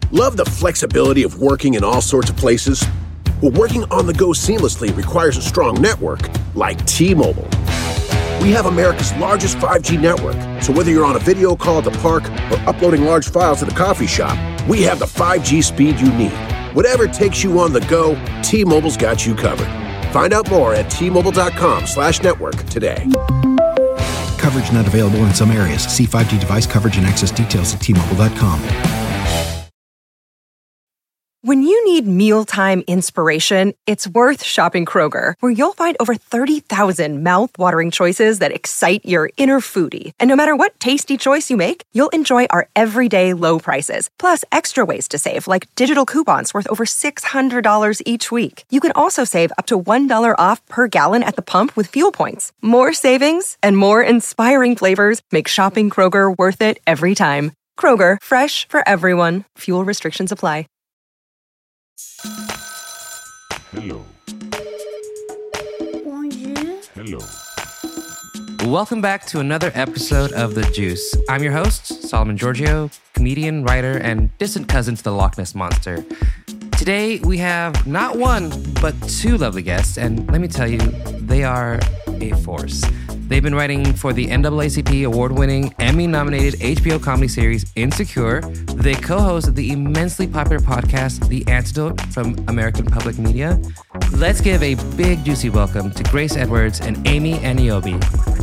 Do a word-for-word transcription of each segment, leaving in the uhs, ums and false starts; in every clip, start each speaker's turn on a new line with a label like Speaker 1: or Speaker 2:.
Speaker 1: Love the flexibility of working in all sorts of places? Well, working on the go seamlessly requires a strong network like T-Mobile. We have America's largest five G network, so whether you're on a video call at the park or uploading large files at the coffee shop, we have the five G speed you need. Whatever takes you on the go, T-Mobile's got you covered. Find out more at T-Mobile.com slash network today.
Speaker 2: Coverage not available in some areas. See five G device coverage and access details at T Mobile dot com.
Speaker 3: When you need mealtime inspiration, it's worth shopping Kroger, where you'll find over thirty thousand mouth-watering choices that excite your inner foodie. And no matter what tasty choice you make, you'll enjoy our everyday low prices, plus extra ways to save, like digital coupons worth over six hundred dollars each week. You can also save up to one dollar off per gallon at the pump with fuel points. More savings and more inspiring flavors make shopping Kroger worth it every time. Kroger, fresh for everyone. Fuel restrictions apply.
Speaker 4: Hello.
Speaker 5: Bonjour.
Speaker 4: Hello.
Speaker 6: Welcome back to another episode of The Juice. I'm your host, Solomon Giorgio, comedian, writer, and distant cousin to the Loch Ness Monster. Today, we have not one, but two lovely guests, and let me tell you, they are a force. They've been writing for the N double A C P award-winning, Emmy-nominated H B O comedy series Insecure. They co-host the immensely popular podcast The Antidote from American Public Media. Let's give a big, juicy welcome to Grace Edwards and Amy Aniobi.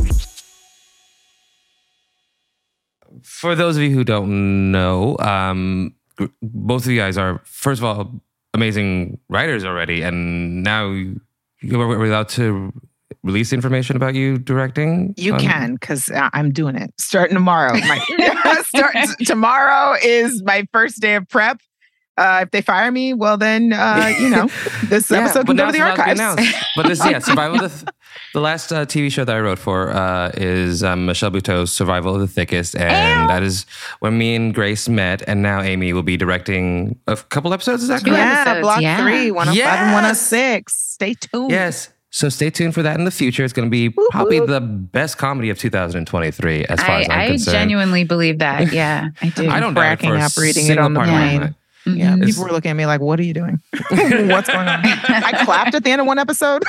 Speaker 6: For those of you who don't know, um, both of you guys are, first of all, amazing writers already, and now you're allowed to release information about you directing?
Speaker 7: You
Speaker 6: on...
Speaker 7: can, because I'm doing it. Starting tomorrow. My, start, tomorrow is my first day of prep. Uh, if they fire me, well then, uh, you know, this
Speaker 6: yeah,
Speaker 7: episode can go to the archives.
Speaker 6: But this, yeah, Survival of the... Th- the last uh, T V show that I wrote for uh, is um, Michelle Buteau's Survival of the Thickest. And Ew. That is when me and Grace met. And now Amy will be directing a couple episodes. Is that correct?
Speaker 7: Yeah,
Speaker 8: episodes,
Speaker 7: Block
Speaker 8: yeah.
Speaker 7: three, one oh five
Speaker 6: yes.
Speaker 7: and one oh six. Stay tuned.
Speaker 6: Yes. So stay tuned for that in the future. It's going to be
Speaker 7: Woo-hoo.
Speaker 6: probably the best comedy of two thousand twenty-three, as far
Speaker 8: I,
Speaker 6: as I'm
Speaker 8: I
Speaker 6: concerned.
Speaker 8: genuinely believe that. Yeah, I do.
Speaker 6: I don't doubt it
Speaker 7: cracking
Speaker 6: for a
Speaker 7: up reading it
Speaker 6: single
Speaker 7: on the
Speaker 6: part of my
Speaker 7: plane.
Speaker 6: mind.
Speaker 7: Yeah,
Speaker 6: It's-
Speaker 7: people were looking at me like, what are you doing? What's going on? I clapped at the end of one episode.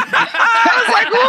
Speaker 7: I was like,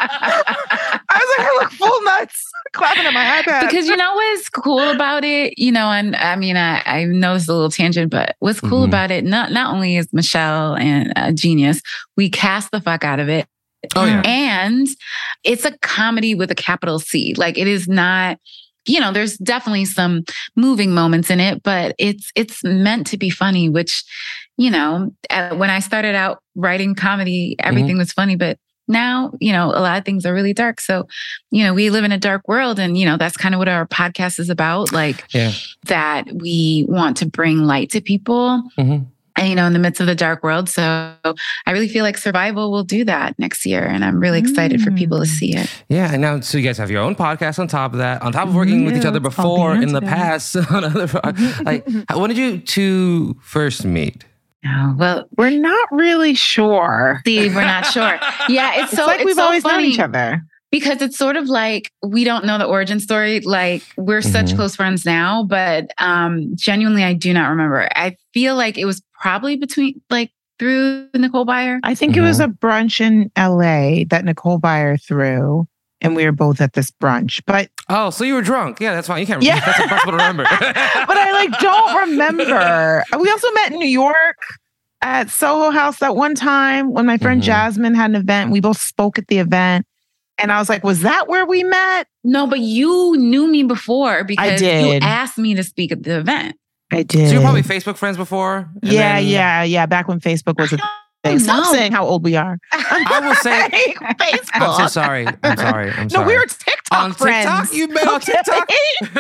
Speaker 7: whoop. I was like, I look full nuts clapping at my iPad.
Speaker 8: Because you know what's cool about it, you know, and I mean, I, I know this is a little tangent, but what's cool
Speaker 6: Mhm.
Speaker 8: about it, not not only is Michelle and a genius, we cast the fuck out of it.
Speaker 6: Oh, yeah.
Speaker 8: And it's a comedy with a capital C. Like it is not, you know, there's definitely some moving moments in it, but it's it's meant to be funny, which, you know, uh, when I started out writing comedy, everything mm-hmm. was funny, but now, you know, a lot of things are really dark. So, you know, we live in a dark world and, you know, that's kind of what our podcast is about. Like
Speaker 6: yeah.
Speaker 8: that we want to bring light to people.
Speaker 6: Mm-hmm.
Speaker 8: And, you know, in the midst of the dark world. So I really feel like Survival will do that next year. And I'm really excited mm. for people to see it.
Speaker 6: Yeah. And now, so you guys have your own podcast on top of that, on top of working yeah, with each other before in the past. on other, like, when did you two first meet?
Speaker 8: Oh, well,
Speaker 7: we're not really sure.
Speaker 8: Steve, we're not sure. Yeah, it's,
Speaker 7: it's
Speaker 8: so
Speaker 7: like
Speaker 8: it's
Speaker 7: we've
Speaker 8: so
Speaker 7: always
Speaker 8: funny.
Speaker 7: known each other.
Speaker 8: Because it's sort of like we don't know the origin story. Like we're mm-hmm. such close friends now, but um, genuinely, I do not remember. I feel like it was probably between like through Nicole Byer.
Speaker 7: I think mm-hmm. it was a brunch in L A that Nicole Byer threw, and we were both at this brunch. But
Speaker 6: oh, so you were drunk? Yeah, that's fine. You can't. Yeah. That's impossible to remember.
Speaker 7: But I like don't remember. We also met in New York at Soho House that one time when my friend mm-hmm. Jasmine had an event. We both spoke at the event. And I was like, was that where we met?
Speaker 8: No, but you knew me before because
Speaker 7: I did.
Speaker 8: you asked me to speak at the event.
Speaker 7: I did.
Speaker 6: So you're probably Facebook friends before?
Speaker 7: Yeah,
Speaker 6: then...
Speaker 7: yeah, yeah. Back when Facebook was a thing. Stop
Speaker 8: know.
Speaker 7: saying how old we are.
Speaker 6: I will say
Speaker 7: Facebook.
Speaker 6: I'm so sorry. I'm sorry. I'm sorry.
Speaker 7: No, we were TikTok
Speaker 6: on
Speaker 7: friends.
Speaker 6: TikTok? You met on TikTok?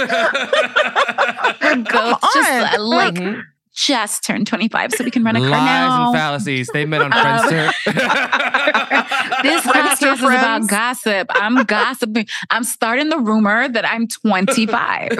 Speaker 8: We're both just uh, like... Mm-hmm. Just turned twenty-five so we can run a car
Speaker 6: Lies
Speaker 8: now.
Speaker 6: and fallacies. They met on Friendster.
Speaker 8: This podcast is about gossip. I'm gossiping. I'm starting the rumor that I'm twenty-five.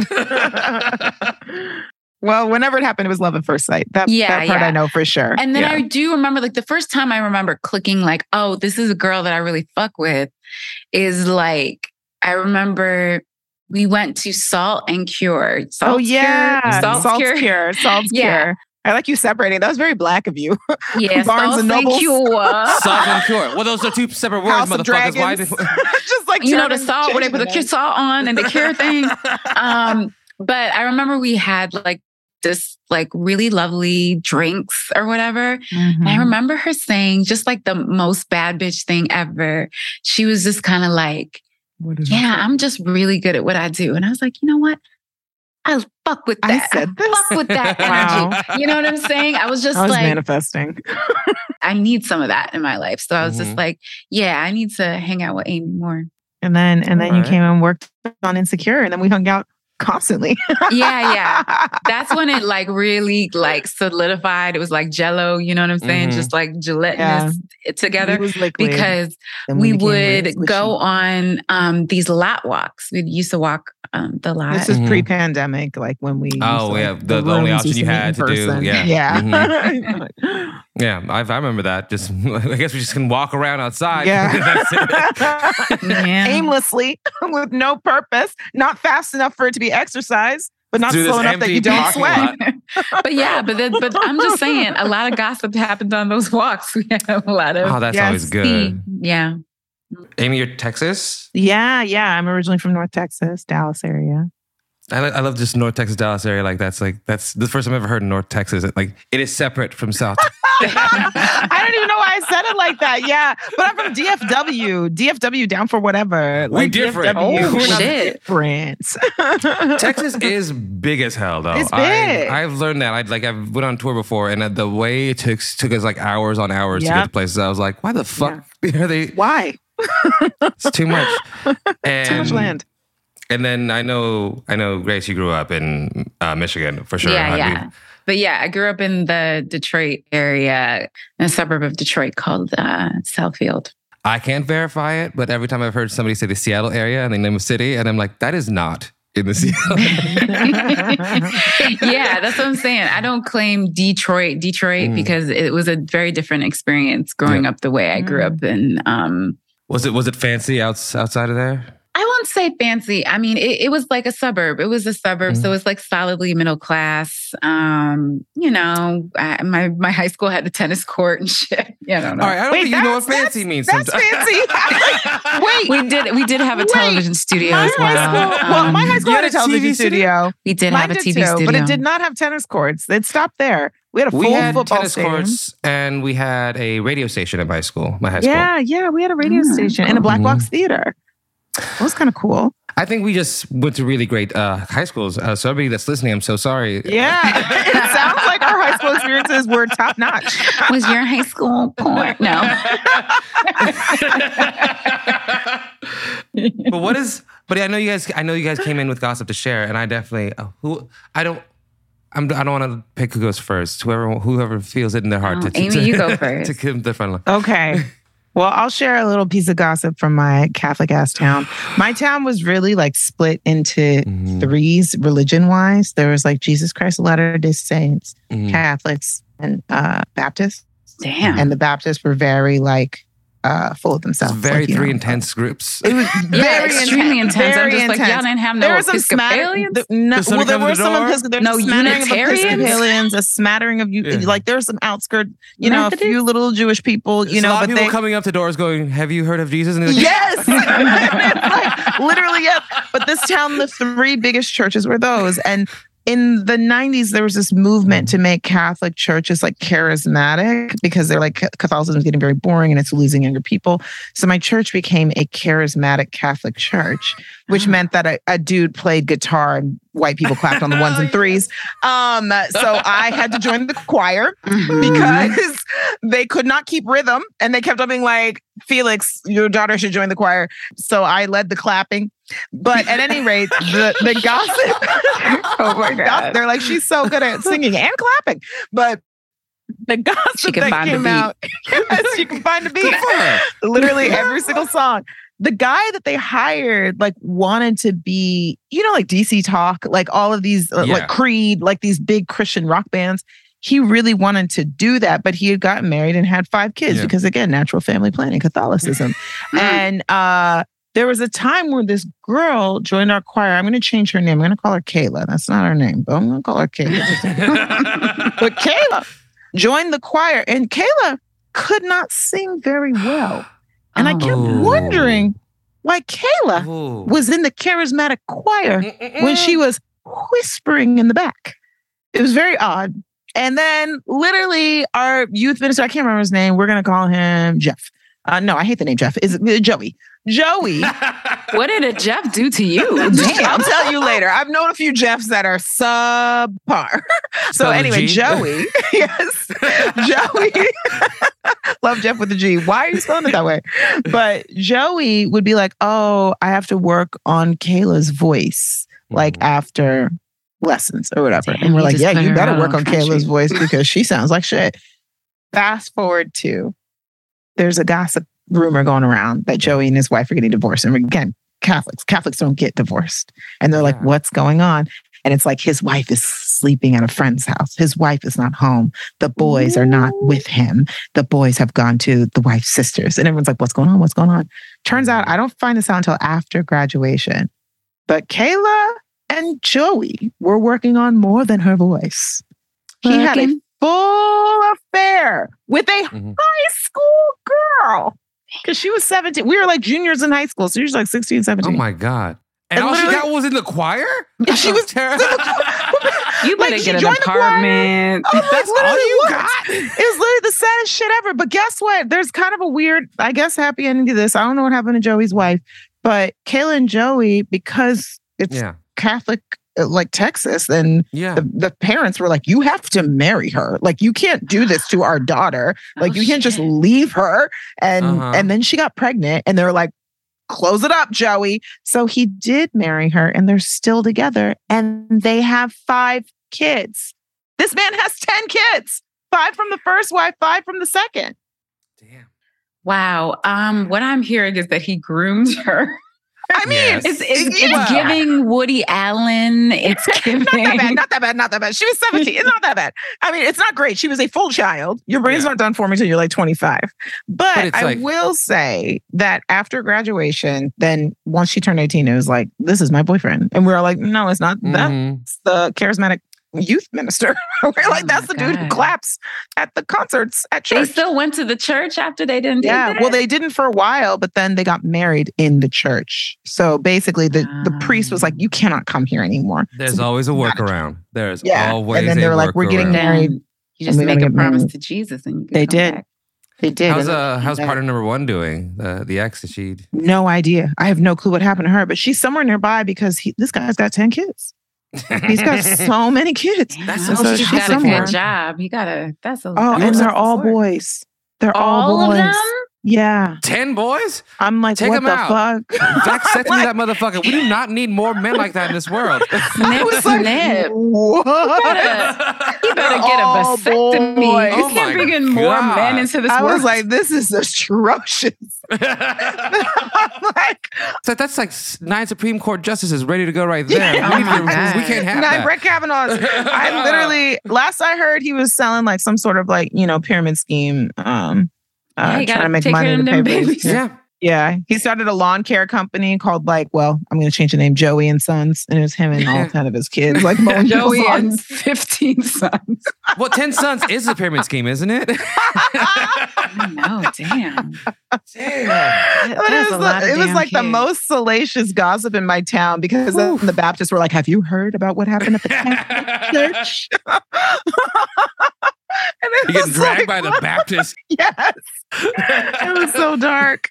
Speaker 7: Well, whenever it happened, it was love at first sight. That,
Speaker 8: yeah,
Speaker 7: that part
Speaker 8: yeah.
Speaker 7: I know for sure.
Speaker 8: And then
Speaker 7: yeah.
Speaker 8: I do remember, like, the first time I remember clicking, like, oh, this is a girl that I really fuck with, is like, I remember we went to Salt and Cure. Salt
Speaker 7: oh yeah,
Speaker 8: Cure, Salt
Speaker 7: Salt's
Speaker 8: Cure.
Speaker 7: Cure. Salt's
Speaker 8: Yeah.
Speaker 7: Cure. I like you separating. That was very Black of you.
Speaker 8: Yeah,
Speaker 7: Barnes
Speaker 8: Salt
Speaker 7: and
Speaker 8: and
Speaker 7: Nobles.
Speaker 8: Cure.
Speaker 6: Salt and Cure. Well, those are two separate words,
Speaker 7: House of
Speaker 6: motherfuckers. Why
Speaker 7: Dragons.
Speaker 6: did-
Speaker 7: Just like
Speaker 8: You know, the
Speaker 7: German
Speaker 8: salt where they put the
Speaker 7: changing
Speaker 8: cure salt on and the cure thing. Um, but I remember we had like this like really lovely drinks or whatever.
Speaker 7: it.
Speaker 8: And I remember her saying just like the most bad bitch thing ever. She was just kind of like,
Speaker 7: What is
Speaker 8: yeah, I'm just really good at what I do. And I was like, you know what? I fuck with
Speaker 7: I
Speaker 8: that.
Speaker 7: said this.
Speaker 8: Fuck with that
Speaker 7: Wow.
Speaker 8: energy. You know what I'm saying? I was just
Speaker 7: I was
Speaker 8: like,
Speaker 7: manifesting.
Speaker 8: I need some of that in my life. So I was
Speaker 6: Mhm.
Speaker 8: just like, yeah, I need to hang out with Amy more.
Speaker 7: And then and then you
Speaker 6: Alright.
Speaker 7: came and worked on Insecure, and then we hung out constantly.
Speaker 8: Yeah, yeah. That's when it like really like solidified. It was like Jello, you know what I'm saying?
Speaker 6: Mhm.
Speaker 8: Just like gelatinous it together.
Speaker 7: It was liquid.
Speaker 8: Because
Speaker 7: Then
Speaker 8: we
Speaker 7: became
Speaker 8: would
Speaker 7: really
Speaker 8: go
Speaker 7: squishy.
Speaker 8: on um, these lot walks. We used to walk um, the lot.
Speaker 7: This is
Speaker 6: Mhm.
Speaker 7: pre-pandemic, like when we. used
Speaker 6: Oh,
Speaker 7: to, like,
Speaker 6: yeah, the- the only
Speaker 7: rooms
Speaker 6: option
Speaker 7: used
Speaker 6: you
Speaker 7: meet
Speaker 6: had
Speaker 7: in
Speaker 6: to do,
Speaker 7: person.
Speaker 6: yeah.
Speaker 7: Yeah.
Speaker 6: Yeah, I, I remember that. Just, I guess we just can walk around outside.
Speaker 7: Yeah.
Speaker 6: That's it.
Speaker 8: Yeah.
Speaker 7: Aimlessly, with no purpose, not fast enough for it to be exercise, but not
Speaker 6: Through this
Speaker 7: slow enough that
Speaker 6: empty
Speaker 7: you don't
Speaker 6: parking
Speaker 7: sweat.
Speaker 6: lot.
Speaker 8: But yeah, but then, but I'm just saying, a lot of gossip happened on those walks. We have a lot of
Speaker 6: Oh, that's
Speaker 7: Yes.
Speaker 6: always good.
Speaker 8: yeah.
Speaker 6: Amy, you're Texas?
Speaker 7: Yeah, yeah. I'm originally from North Texas, Dallas area.
Speaker 6: I, li- I love just North Texas, Dallas area. Like that's like that's the first time I've ever heard North Texas. Like it is separate from South.
Speaker 7: I don't even know why I said it like that. Yeah, but I'm from D F W. D F W down for whatever.
Speaker 6: We
Speaker 7: Like
Speaker 6: different.
Speaker 7: D F W,
Speaker 8: Oh,
Speaker 7: we're not
Speaker 8: shit.
Speaker 7: different.
Speaker 6: Texas is big as hell, though.
Speaker 7: It's big.
Speaker 6: I, I've learned that. I like I've went on tour before, and the way it took took us like hours on hours to
Speaker 7: Yep.
Speaker 6: get to places. I was like, why the fuck are they?
Speaker 7: Why?
Speaker 6: It's too much. And,
Speaker 7: Too much land.
Speaker 6: And then I know, I know, Grace, you grew up in uh, Michigan for sure.
Speaker 8: Yeah,
Speaker 6: I
Speaker 8: yeah.
Speaker 6: mean,
Speaker 8: But yeah, I grew up in the Detroit area, in a suburb of Detroit called uh, Southfield.
Speaker 6: I can't verify it, but every time I've heard somebody say the Seattle area and they name a city, and I'm like, that is not in the Seattle.
Speaker 8: Yeah, that's what I'm saying. I don't claim Detroit, Detroit,
Speaker 6: Mm.
Speaker 8: because it was a very different experience growing
Speaker 6: Yeah.
Speaker 8: up the way I grew up in. Um,
Speaker 6: Was it was it fancy outs, outside of there?
Speaker 8: I won't say fancy. I mean, it, it was like a suburb. It was a suburb,
Speaker 6: Mm.
Speaker 8: so it's like solidly middle class. Um, you know, I, my my high school had a tennis court and shit. Yeah, I don't know.
Speaker 6: All right, I don't
Speaker 7: Wait,
Speaker 6: think you know what
Speaker 7: that's-
Speaker 6: fancy means.
Speaker 7: That's
Speaker 6: sometimes.
Speaker 7: fancy. Wait,
Speaker 8: We did we did have a
Speaker 7: Wait,
Speaker 8: television studio
Speaker 7: my
Speaker 8: as well.
Speaker 7: high school. Well, my
Speaker 8: Um,
Speaker 7: high school
Speaker 6: You
Speaker 7: had
Speaker 6: had
Speaker 7: a
Speaker 6: a T V
Speaker 7: television studio.
Speaker 8: we did
Speaker 7: Mine
Speaker 8: have a
Speaker 7: did
Speaker 8: T V
Speaker 7: too,
Speaker 8: studio,
Speaker 7: but it did not have tennis courts. It stopped there. We had a full
Speaker 6: We had
Speaker 7: football
Speaker 6: tennis
Speaker 7: stadium.
Speaker 6: courts, and we had a radio station at my school, my high school.
Speaker 7: Yeah, yeah, we had a radio
Speaker 8: Mm.
Speaker 7: station and a black
Speaker 6: Mhm.
Speaker 7: box theater. It was kind of cool.
Speaker 6: I think we just went to really great uh, high schools. Uh, so everybody that's listening, I'm so sorry.
Speaker 7: Yeah, it sounds like our high school experiences were top notch.
Speaker 8: Was your high school porn? No.
Speaker 6: But what is? But I know you guys. I know you guys came in with gossip to share, and I definitely uh, who I don't. I'm, I don't want to pick who goes first. Whoever whoever feels it in their heart
Speaker 8: Oh,
Speaker 6: to,
Speaker 8: Amy,
Speaker 6: to,
Speaker 8: you go
Speaker 6: to
Speaker 8: first.
Speaker 6: give their fun.
Speaker 7: Okay. Well, I'll share a little piece of gossip from my Catholic ass town. My town was really like split into
Speaker 6: Mhm.
Speaker 7: threes religion wise. There was like Jesus Christ of Latter-day Saints,
Speaker 6: Mhm.
Speaker 7: Catholics, and uh, Baptists.
Speaker 8: Damn.
Speaker 7: And the Baptists were very like uh, full of themselves.
Speaker 6: It's very
Speaker 7: like, you
Speaker 6: three
Speaker 7: know.
Speaker 6: intense groups.
Speaker 7: It was
Speaker 8: yeah,
Speaker 7: very
Speaker 8: extremely intense. I'm
Speaker 7: very
Speaker 8: just like, y'all
Speaker 7: intense.
Speaker 8: didn't have
Speaker 7: There
Speaker 8: no
Speaker 7: was some smattering.
Speaker 8: Episcopalians?
Speaker 7: th- No,
Speaker 6: Does somebody
Speaker 7: well, there
Speaker 6: come to
Speaker 7: were
Speaker 6: the
Speaker 7: some
Speaker 6: door?
Speaker 7: Episcopalians. There's
Speaker 8: No
Speaker 7: a smattering of
Speaker 8: Unitarians?
Speaker 7: Episcopalians, a smattering of you.
Speaker 6: Yeah.
Speaker 7: Like there's some outskirt, you know, a
Speaker 8: Methodists?
Speaker 7: few little Jewish people, you
Speaker 6: There's
Speaker 7: know,
Speaker 6: a lot
Speaker 7: but
Speaker 6: of people
Speaker 7: they.
Speaker 6: coming up to doors going, "Have you heard of Jesus?" And they're like,
Speaker 7: Yes, It's like, literally yes. But this town, the three biggest churches were those, and in the nineties, there was this movement to make Catholic churches like charismatic because they're like Catholicism is getting very boring and it's losing younger people. So my church became a charismatic Catholic church, which meant that a, a dude played guitar and white people clapped on the ones and threes. Um, so I had to join the choir because they could not keep rhythm and they kept on being like, Felix, your daughter should join the choir. So I led the clapping. But at any rate, the, the gossip.
Speaker 8: Oh my God.
Speaker 7: They're like, she's so good at singing and clapping. But the
Speaker 8: She
Speaker 7: gossip
Speaker 8: can
Speaker 7: that
Speaker 8: find the
Speaker 7: came
Speaker 8: beat.
Speaker 7: out, yes, you can find a beat.
Speaker 6: "Good for her."
Speaker 7: Literally every single song. The guy that they hired, like, wanted to be, you know, like D C Talk, like all of these, uh,
Speaker 6: Yeah.
Speaker 7: like Creed, like these big Christian rock bands. He really wanted to do that, but he had gotten married and had five kids
Speaker 6: Yeah.
Speaker 7: because, again, natural family planning, Catholicism. And uh, there was a time where this girl joined our choir. I'm going to change her name. I'm going to call her Kayla. That's not her name, but I'm going to call her Kayla. But Kayla joined the choir, and Kayla could not sing very well. And oh. I kept wondering why Kayla Ooh. was in the charismatic choir Mm-mm-mm. when she was whispering in the back. It was very odd. And then literally our youth minister, I can't remember his name. We're going to call him Jeff. Uh, no, I hate the name Jeff. Is it Joey? Joey.
Speaker 8: What did a Jeff do to you?
Speaker 7: Damn, I'll tell you later. I've known a few Jeffs that are subpar. So
Speaker 6: Spell
Speaker 7: anyway, Joey. Yes. Joey. Love Jeff with a G. Why are you spelling it that way? But Joey would be like, oh, I have to work on Kayla's voice, like mm. after lessons or whatever. Damn, and we're like, yeah, you better work on Kayla's voice because she sounds like shit. Fast forward to, there's a gossip rumor going around that Joey and his wife are getting divorced. And again, Catholics, Catholics don't get divorced. And they're like, yeah. what's going on? And it's like his wife is sleeping at a friend's house. His wife is not home. The boys Ooh. are not with him. The boys have gone to the wife's sisters. And everyone's like, what's going on? What's going on? Turns out, I don't find this out until after graduation. But Kayla and Joey were working on more than her voice. He Working. had a full affair with a mm-hmm. high school girl. Because she was seventeen. We were like juniors in high school. So she was like sixteen, seventeen.
Speaker 6: Oh my God. And, and all she got was in the choir?
Speaker 7: She was
Speaker 6: terrible.
Speaker 8: You better like, get an apartment.
Speaker 7: Oh,
Speaker 6: That's all you
Speaker 7: what?
Speaker 6: got.
Speaker 7: It was literally the saddest shit ever. But guess what? There's kind of a weird, I guess, happy ending to this. I don't know what happened to Joey's wife. But Kayla and Joey, because it's yeah. Catholic, like Texas, then
Speaker 6: yeah.
Speaker 7: the, the parents were like, you have to marry her. Like, you can't do this to our daughter. Like, oh, you can't shit. just leave her. And uh-huh. and then she got pregnant and they were like, close it up, Joey. So he did marry her and they're still together and they have five kids. This man has ten kids. Five from the first wife, five from the second.
Speaker 6: Damn.
Speaker 8: Wow. Um, what I'm hearing is that he groomed her.
Speaker 7: I mean,
Speaker 6: yes.
Speaker 8: it's, it's, yeah. it's giving Woody Allen. It's giving.
Speaker 7: Not that bad. Not that bad. Not that bad. She was seventeen. It's not that bad. I mean, it's not great. She was a full child. Your brain's yeah. not done for me until you're like twenty-five. But, but I like... will say that after graduation, then once she turned eighteen, it was like, this is my boyfriend. And we were like, no, it's not. Mm-hmm. That's the charismatic youth minister. We're like, oh that's the God. dude who claps at the concerts at church.
Speaker 8: They still went to the church after they didn't
Speaker 7: yeah,
Speaker 8: do that?
Speaker 7: Well, they didn't for a while, but then they got married in the church. So basically the, um, the priest was like, you cannot come here anymore.
Speaker 6: There's
Speaker 7: so
Speaker 6: always a workaround. There's
Speaker 7: yeah.
Speaker 6: always
Speaker 7: and then they were like, we're getting married.
Speaker 8: You just make a promise married. to Jesus and you can
Speaker 7: They
Speaker 8: come
Speaker 7: did.
Speaker 8: Back.
Speaker 7: They did.
Speaker 6: How's uh how's partner number one doing? The the ex that she
Speaker 7: No idea. I have no clue what happened to her, but she's somewhere nearby because he, this guy's got ten kids. He's got so many kids.
Speaker 8: That's so so she's got somewhere. a good job. He got a that's a
Speaker 7: oh, and they're all boys. They're all,
Speaker 8: all
Speaker 7: boys.
Speaker 8: of them.
Speaker 7: Yeah,
Speaker 6: ten boys.
Speaker 7: I'm like,
Speaker 6: take
Speaker 7: what
Speaker 6: them
Speaker 7: the
Speaker 6: out.
Speaker 7: fuck?
Speaker 6: Dissect me that motherfucker. We do not need more men like that in this world.
Speaker 8: Snip, snip.
Speaker 7: What?
Speaker 8: You better get a vasectomy.
Speaker 7: Boys.
Speaker 8: You
Speaker 6: Oh
Speaker 8: can't
Speaker 6: my
Speaker 8: bring in
Speaker 6: God.
Speaker 8: more men into this
Speaker 7: I
Speaker 8: world.
Speaker 7: was like, this is atrocious. I'm like,
Speaker 6: So that's like nine Supreme Court justices ready to go right there.
Speaker 7: Yeah.
Speaker 6: We, need to,
Speaker 8: Oh
Speaker 6: we can't have
Speaker 7: nine
Speaker 6: that.
Speaker 7: Brett Kavanaugh's. I literally, last I heard, he was selling like some sort of like, you know, pyramid scheme. Um, uh,
Speaker 8: Yeah, you
Speaker 7: trying
Speaker 8: gotta
Speaker 7: to make
Speaker 8: take
Speaker 7: money
Speaker 8: care
Speaker 7: to
Speaker 8: of
Speaker 7: pay
Speaker 8: them
Speaker 7: bills.
Speaker 8: babies.
Speaker 6: Yeah.
Speaker 7: Yeah, he started a lawn care company called like, well, I'm going to change the name, Joey and Sons, and it was him and all ten of his kids, like mowing
Speaker 8: Joey
Speaker 7: people's
Speaker 8: and
Speaker 7: lawns.
Speaker 8: fifteen sons.
Speaker 6: Well, ten sons is a pyramid scheme, isn't it?
Speaker 8: I know, damn.
Speaker 6: Damn.
Speaker 7: But it was, the, it was like kids. the most salacious gossip in my town because then the Baptists were like, have you heard about what happened at the Catholic church? And it
Speaker 6: You're getting
Speaker 7: was
Speaker 6: dragged
Speaker 7: like,
Speaker 6: by the
Speaker 7: what?
Speaker 6: Baptists.
Speaker 7: Yes. It was so dark.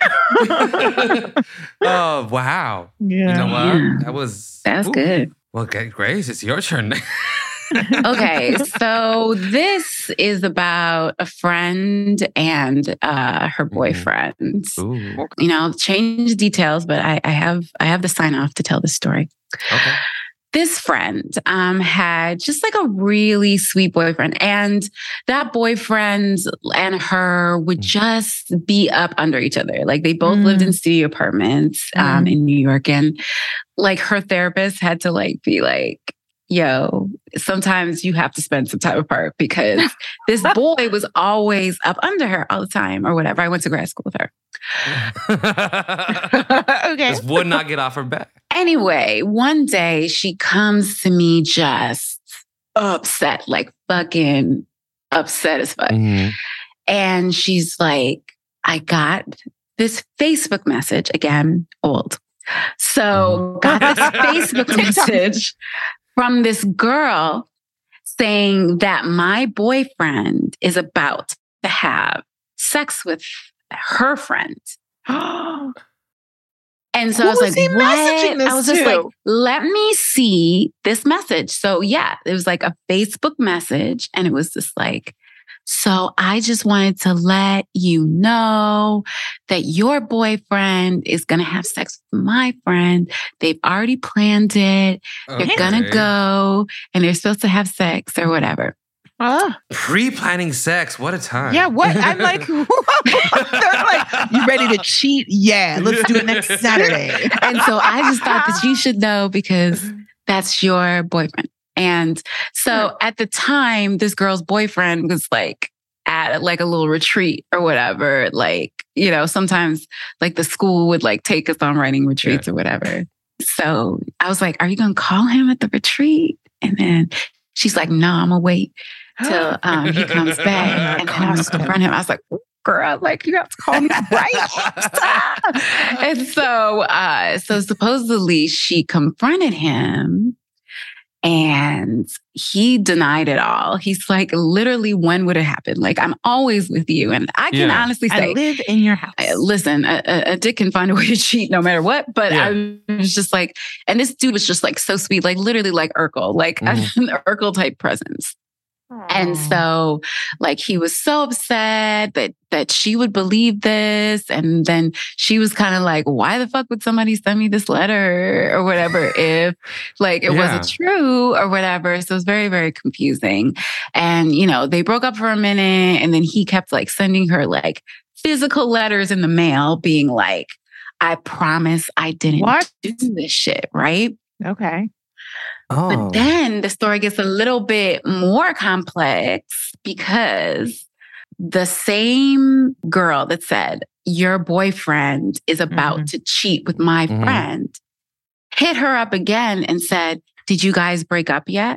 Speaker 6: Oh, wow.
Speaker 7: Yeah.
Speaker 6: You know what?
Speaker 8: Yeah.
Speaker 6: That was...
Speaker 8: That's
Speaker 6: ooh.
Speaker 8: good.
Speaker 6: Well, okay, Grace, it's your turn.
Speaker 8: Okay, so this is about a friend and uh, her boyfriend.
Speaker 6: Ooh.
Speaker 8: You know, I'll change details, but I, I have I have the sign off to tell the story.
Speaker 6: Okay.
Speaker 8: This friend um, had just like a really sweet boyfriend, and that boyfriend and her would just be up under each other. Like they both mm. lived in studio apartments um, mm. in New York, and like her therapist had to like be like, yo, sometimes you have to spend some time apart because this boy was always up under her all the time or whatever. I went to grad school with her.
Speaker 7: Okay.
Speaker 6: Just would not get off her back.
Speaker 8: Anyway, one day she comes to me just upset, like fucking upset as fuck.
Speaker 6: Mhm.
Speaker 8: And she's like, I got this Facebook message, again, old. So got this Facebook message from this girl saying that my boyfriend is about to have sex with her friend. And so
Speaker 7: Who
Speaker 8: I was
Speaker 7: was he
Speaker 8: like, what?
Speaker 7: messaging this
Speaker 8: I was just
Speaker 7: to?
Speaker 8: like, let me see this message. So yeah, it was like a Facebook message and it was just like, so I just wanted to let you know that your boyfriend is going to have sex with my friend. They've already planned it. They're
Speaker 6: Okay.
Speaker 8: going to go and they're supposed to have sex or whatever.
Speaker 7: Uh,
Speaker 6: Pre-planning sex. What a time.
Speaker 7: yeah, what? I'm like, they're like, you ready to cheat? Yeah, let's do it next Saturday.
Speaker 8: And so I just thought that you should know because that's your boyfriend. And so at the time, this girl's boyfriend was like at like a little retreat or whatever. Like, you know, sometimes like the school would like take us on writing retreats
Speaker 6: Yeah.
Speaker 8: or whatever. So I was like, are you going to call him at the retreat? And then she's like, no, I'm going to wait till um, he comes back. And then I was confront him. I was like, girl, like you have to call me right. And so, uh, so supposedly she confronted him and he denied it all. He's like, literally, when would it happen? Like, I'm always with you. And I can
Speaker 6: Yeah.
Speaker 8: honestly
Speaker 7: I
Speaker 8: say,
Speaker 7: live in your house.
Speaker 8: uh, listen, a, a, a dick can find a way to cheat no matter what. But
Speaker 6: Yeah.
Speaker 8: I was just like, and this dude was just like so sweet, like literally like Urkel, like an Urkel type presence. And so like he was so upset that that she would believe this. And then she was kind of like, why the fuck would somebody send me this letter or whatever if like it
Speaker 6: Yeah.
Speaker 8: wasn't true or whatever. So it was very, very confusing. And, you know, they broke up for a minute and then he kept like sending her like physical letters in the mail being like, I promise I didn't
Speaker 7: What?
Speaker 8: do this shit, right?
Speaker 7: Okay.
Speaker 6: Oh.
Speaker 8: But then the story gets a little bit more complex because the same girl that said, your boyfriend is about
Speaker 7: Mhm.
Speaker 8: to cheat with my
Speaker 6: Mhm.
Speaker 8: friend, hit her up again and said, did you guys break up yet?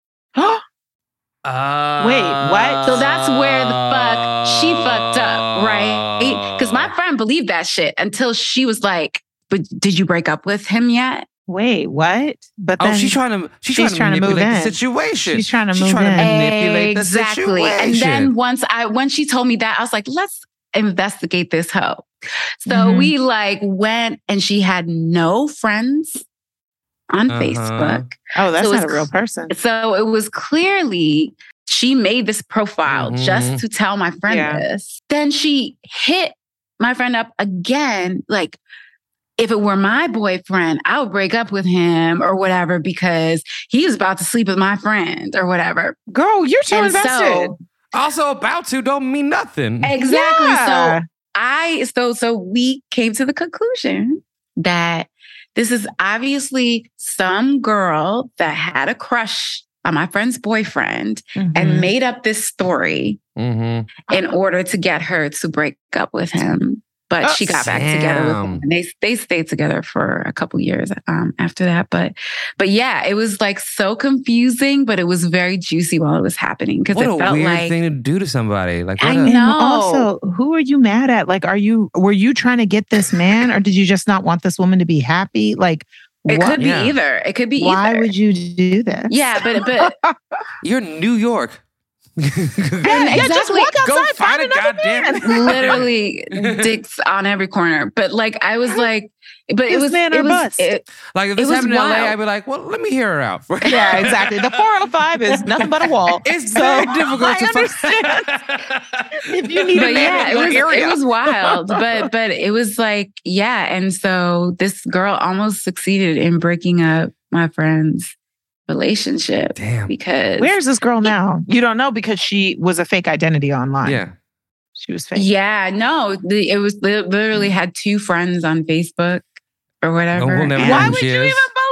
Speaker 6: Uh,
Speaker 7: Wait, what?
Speaker 8: So that's where the fuck she fucked up, right? Because my friend believed that shit until she was like, but did you break up with him yet?
Speaker 7: Wait, what? But
Speaker 6: Oh,
Speaker 7: then
Speaker 6: she's trying to. She's,
Speaker 7: she's
Speaker 6: trying to
Speaker 7: trying to move
Speaker 6: manipulate the
Speaker 7: in.
Speaker 6: situation.
Speaker 7: She's trying to
Speaker 6: she's
Speaker 7: move
Speaker 6: trying
Speaker 7: in.
Speaker 6: to manipulate
Speaker 8: Exactly.
Speaker 6: the situation.
Speaker 8: And then once I when she told me that, I was like, let's investigate this hoe. So
Speaker 7: Mhm.
Speaker 8: we like went and she had no friends on
Speaker 6: Uh-huh.
Speaker 8: Facebook.
Speaker 7: Oh, that's
Speaker 8: So
Speaker 7: not
Speaker 8: it's
Speaker 7: a real person.
Speaker 8: So it was clearly she made this profile
Speaker 6: Mhm.
Speaker 8: just to tell my friend
Speaker 7: Yeah.
Speaker 8: this. Then she hit my friend up again, like, if it were my boyfriend, I would break up with him or whatever because he was about to sleep with my friend or whatever.
Speaker 7: Girl, you're too
Speaker 8: And
Speaker 7: invested.
Speaker 8: so,
Speaker 6: Also, about to don't mean nothing.
Speaker 8: exactly.
Speaker 7: Yeah.
Speaker 8: So I, so, so we came to the conclusion that this is obviously some girl that had a crush on my friend's boyfriend
Speaker 7: Mhm.
Speaker 8: and made up this story
Speaker 6: Mm-hmm.
Speaker 8: in order to get her to break up with him. But
Speaker 7: Oh,
Speaker 8: she got back together with
Speaker 6: damn.
Speaker 8: him. And they they stayed together for a couple years um, after that. But but yeah, it was like so confusing, but it was very juicy while it was happening because
Speaker 6: What
Speaker 8: it
Speaker 6: a
Speaker 8: felt
Speaker 6: weird
Speaker 8: like
Speaker 6: thing to do to somebody. Like, what
Speaker 8: I
Speaker 6: a,
Speaker 7: And
Speaker 8: know.
Speaker 7: also, who are you mad at? Like, are you were you trying to get this man, or did you just not want this woman to be happy? Like,
Speaker 8: it
Speaker 7: what-
Speaker 8: could be
Speaker 6: Yeah.
Speaker 8: either. It could be
Speaker 7: why
Speaker 8: either.
Speaker 7: would you do this?
Speaker 8: Yeah, but but
Speaker 6: You're in New York.
Speaker 7: Yeah,
Speaker 8: Yeah,
Speaker 7: yeah, just
Speaker 8: exactly.
Speaker 7: walk
Speaker 6: Go
Speaker 7: outside,
Speaker 6: find
Speaker 7: find
Speaker 6: a
Speaker 7: another
Speaker 6: goddamn-
Speaker 7: man.
Speaker 8: literally dicks on every corner. But like I was like, but it
Speaker 7: This
Speaker 8: was
Speaker 7: man
Speaker 8: it
Speaker 7: or
Speaker 8: was
Speaker 7: bust.
Speaker 8: it,
Speaker 6: Like, if
Speaker 8: It
Speaker 6: this
Speaker 8: was
Speaker 6: happened in L A,
Speaker 8: wild.
Speaker 6: I'd be like, well, let me hear her out.
Speaker 7: Yeah, exactly. The four oh five is nothing but a wall.
Speaker 6: It's
Speaker 7: So,
Speaker 6: very difficult
Speaker 7: I
Speaker 6: to
Speaker 7: understand. If you need a
Speaker 8: but
Speaker 7: man
Speaker 8: yeah,
Speaker 7: in
Speaker 8: it
Speaker 7: your
Speaker 8: was
Speaker 7: area.
Speaker 8: it was wild. But but it was like, yeah. And so this girl almost succeeded in breaking up my friend's relationship
Speaker 6: Damn.
Speaker 8: because
Speaker 7: Where's this girl now? You don't know because she was a fake identity online.
Speaker 6: Yeah.
Speaker 7: She was fake.
Speaker 8: yeah, no, the, it was li- literally had two friends on Facebook or whatever.
Speaker 6: we'll never
Speaker 8: And-
Speaker 6: know
Speaker 7: Why
Speaker 6: who
Speaker 7: would
Speaker 6: she
Speaker 7: you
Speaker 6: is.
Speaker 7: even believe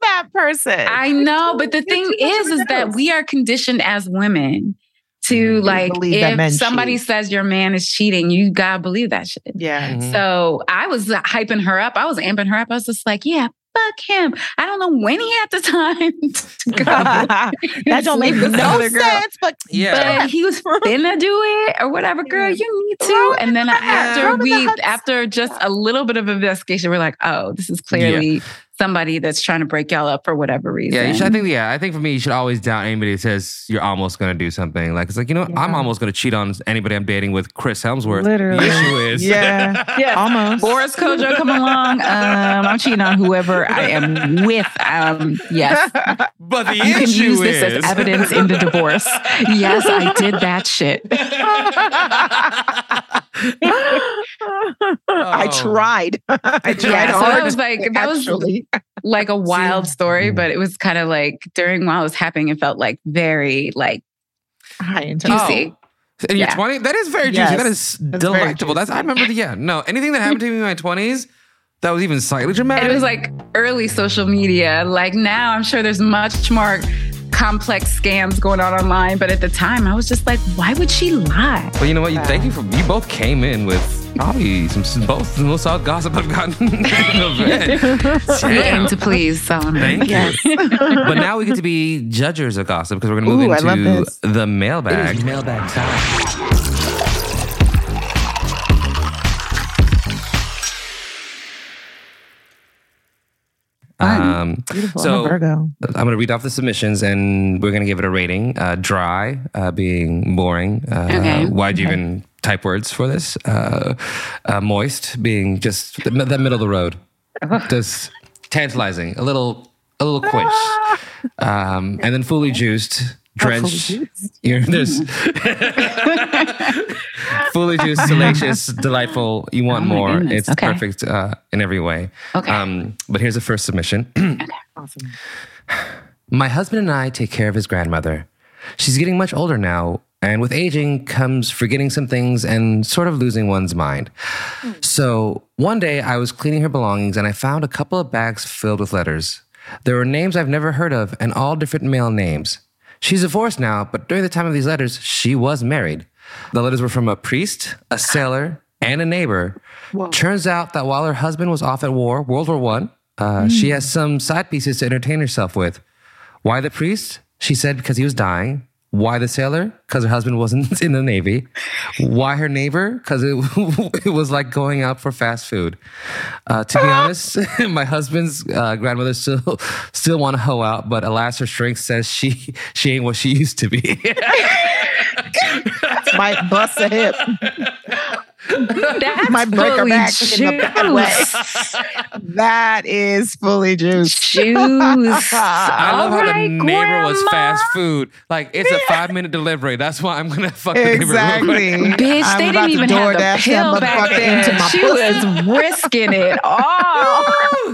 Speaker 7: that person.
Speaker 8: I know, but the thing is, is that we are conditioned as women to
Speaker 7: We
Speaker 8: like,
Speaker 7: believe that men
Speaker 8: if somebody
Speaker 7: cheat.
Speaker 8: says your man is cheating, you gotta believe that shit.
Speaker 7: Yeah.
Speaker 6: Mhm.
Speaker 8: So I was hyping her up. I was amping her up. I was just like, yeah, fuck him. I don't know when he had the time to go.
Speaker 7: That don't make
Speaker 8: Sleep with
Speaker 7: no
Speaker 8: another girl.
Speaker 7: sense, but
Speaker 6: Yeah.
Speaker 8: But he was finna do it or whatever, girl. You need to. And then after
Speaker 7: Throw in the
Speaker 8: we,
Speaker 7: hot
Speaker 8: after just a little bit of investigation, we're like, oh, this is clearly somebody that's trying to break y'all up for whatever reason.
Speaker 6: Yeah, you should, I think. Yeah, I think for me, you should always doubt anybody that says you're almost going to do something. Like it's like you know, I'm
Speaker 7: Yeah.
Speaker 6: almost going to cheat on anybody I'm dating with Chris Helmsworth.
Speaker 7: Literally.
Speaker 6: The issue is,
Speaker 7: Yeah.
Speaker 8: Yeah.
Speaker 7: Almost.
Speaker 8: Boris Kojo come along. Um, I'm cheating on whoever I am with. Um, yes.
Speaker 6: but the
Speaker 8: You can
Speaker 6: issue
Speaker 8: use
Speaker 6: is,
Speaker 8: this as evidence in the divorce. Yes, I did that shit.
Speaker 7: I
Speaker 6: Oh.
Speaker 7: tried. I tried
Speaker 8: Yeah, so
Speaker 7: hard.
Speaker 8: that was like that was
Speaker 7: actually.
Speaker 8: like a wild story, but it was kind of like during while it was happening, it felt like very like
Speaker 7: high intensity.
Speaker 8: juicy.
Speaker 6: in your
Speaker 8: Yeah.
Speaker 6: twenties, that is very juicy.
Speaker 7: Yes.
Speaker 6: That is
Speaker 7: very
Speaker 6: delectable. That's I
Speaker 7: juicy.
Speaker 6: remember. The, yeah, no, anything that happened to me in my twenties that was even slightly dramatic.
Speaker 8: And it was like early social media. Like now, I'm sure there's much more complex scams going on online. But at the time, I was just like, why would she lie?
Speaker 6: But you know what? You thank you for you both came in with probably some, some both the most out gossip I've gotten in the event.
Speaker 8: We aim to please Solomon.
Speaker 6: Thank
Speaker 8: Yes.
Speaker 6: you. But now we get to be judgers of gossip because we're going to move
Speaker 7: Ooh, I love
Speaker 6: into
Speaker 7: this.
Speaker 6: the mailbag.
Speaker 2: Mailbag time.
Speaker 6: Um,
Speaker 7: Beautiful.
Speaker 6: so
Speaker 7: I'm a Virgo.
Speaker 6: I'm going to read off the submissions and we're going to give it a rating. Uh, dry, uh, being boring. Uh,
Speaker 8: Okay.
Speaker 6: Why'd you even type words for this? Uh, uh, moist, being just the, the middle of the road. Just tantalizing, a little, a little quench. Um, and then fully juiced, drenched. You're, there's fully juiced, salacious, delightful. You want
Speaker 8: Oh my
Speaker 6: more.
Speaker 8: goodness.
Speaker 6: It's
Speaker 8: Okay.
Speaker 6: perfect uh, in every way.
Speaker 8: Okay.
Speaker 6: Um, but here's the first submission.
Speaker 7: Awesome.
Speaker 6: My husband and I take care of his grandmother. She's getting much older now, and with aging comes forgetting some things and sort of losing one's mind. So one day I was cleaning her belongings and I found a couple of bags filled with letters. There were names I've never heard of and all different male names. She's divorced now, but during the time of these letters, she was married. The letters were from a priest, a sailor, and a neighbor. Turns out that while her husband was off at war, World War One, uh, she has some side pieces to entertain herself with. Why the priest? She said because he was dying. Why the sailor? Because her husband wasn't in the Navy. Why her neighbor? Because it, it was like going out for fast food. Uh, to be honest, my husband's uh, grandmother still still want to hoe out, but alas, her strength says she she ain't what she used to be.
Speaker 7: Might bust a hip.
Speaker 8: That's
Speaker 7: Might break her
Speaker 8: fully
Speaker 7: back in a bad way. That is fully juiced.
Speaker 8: Juice.
Speaker 6: I love
Speaker 8: All
Speaker 6: how
Speaker 8: right,
Speaker 6: the neighbor was
Speaker 8: Grandma.
Speaker 6: fast food. Like, it's a five minute delivery. That's why I'm going to fuck the neighbor real quick.
Speaker 7: Exactly.
Speaker 8: Bitch,
Speaker 7: I'm
Speaker 8: they
Speaker 7: about
Speaker 8: didn't
Speaker 7: to
Speaker 8: even have the
Speaker 7: DoorDash that
Speaker 8: pill back
Speaker 7: motherfucker
Speaker 8: then.
Speaker 7: into my
Speaker 8: She
Speaker 7: pussy.
Speaker 8: was risking it all.